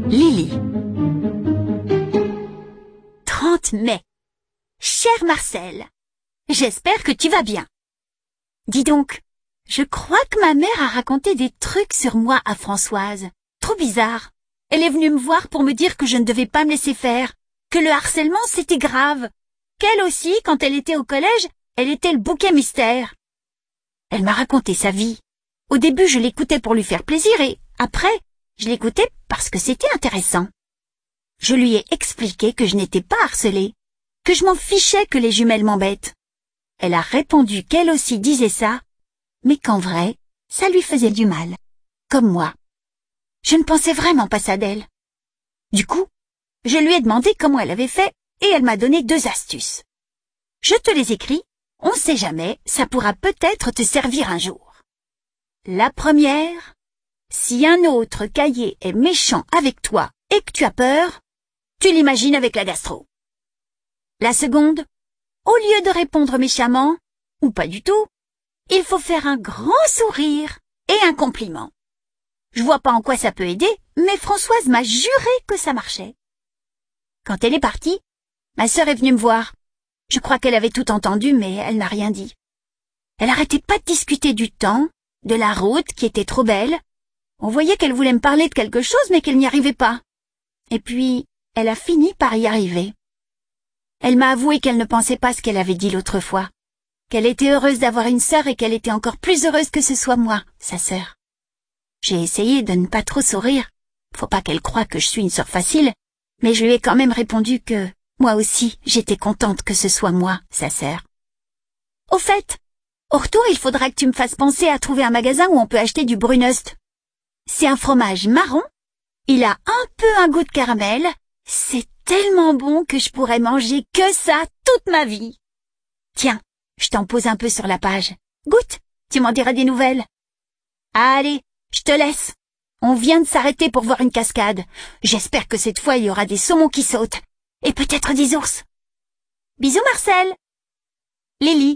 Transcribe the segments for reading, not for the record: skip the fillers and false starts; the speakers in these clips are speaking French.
Lily. 30 mai. Cher Marcel, j'espère que tu vas bien. Dis donc, je crois que ma mère a raconté des trucs sur moi à Françoise. Trop bizarre. Elle est venue me voir pour me dire que je ne devais pas me laisser faire, que le harcèlement c'était grave, qu'elle aussi, quand elle était au collège, elle était le bouquet mystère. Elle m'a raconté sa vie. Au début, je l'écoutais pour lui faire plaisir et, après, je l'écoutais parce que c'était intéressant. Je lui ai expliqué que je n'étais pas harcelée, que je m'en fichais que les jumelles m'embêtent. Elle a répondu qu'elle aussi disait ça, mais qu'en vrai, ça lui faisait du mal, comme moi. Je ne pensais vraiment pas ça d'elle. Du coup, je lui ai demandé comment elle avait fait et elle m'a donné 2 astuces. Je te les écris, on sait jamais, ça pourra peut-être te servir un jour. La première, si un autre cahier est méchant avec toi et que tu as peur, tu l'imagines avec la gastro. La seconde, au lieu de répondre méchamment, ou pas du tout, il faut faire un grand sourire et un compliment. Je vois pas en quoi ça peut aider, mais Françoise m'a juré que ça marchait. Quand elle est partie, ma sœur est venue me voir. Je crois qu'elle avait tout entendu, mais elle n'a rien dit. Elle arrêtait pas de discuter du temps, de la route qui était trop belle. On voyait qu'elle voulait me parler de quelque chose, mais qu'elle n'y arrivait pas. Et puis, elle a fini par y arriver. Elle m'a avoué qu'elle ne pensait pas ce qu'elle avait dit l'autre fois, qu'elle était heureuse d'avoir une sœur et qu'elle était encore plus heureuse que ce soit moi, sa sœur. J'ai essayé de ne pas trop sourire, faut pas qu'elle croie que je suis une sœur facile, mais je lui ai quand même répondu que, moi aussi, j'étais contente que ce soit moi, sa sœur. Au fait, au retour, il faudra que tu me fasses penser à trouver un magasin où on peut acheter du Brunost. C'est un fromage marron, il a un peu un goût de caramel, c'est tellement bon que je pourrais manger que ça toute ma vie. Tiens, je t'en pose un peu sur la page. Goûte, tu m'en diras des nouvelles. Allez, je te laisse. On vient de s'arrêter pour voir une cascade. J'espère que cette fois il y aura des saumons qui sautent. Et peut-être des ours. Bisous Marcel. Lily.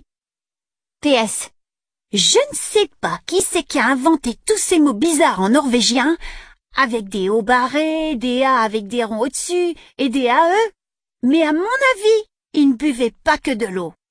PS. Je ne sais pas qui c'est qui a inventé tous ces mots bizarres en norvégien, avec des hauts barrés, des A avec des ronds au-dessus et des AE, mais à mon avis, ils ne buvaient pas que de l'eau.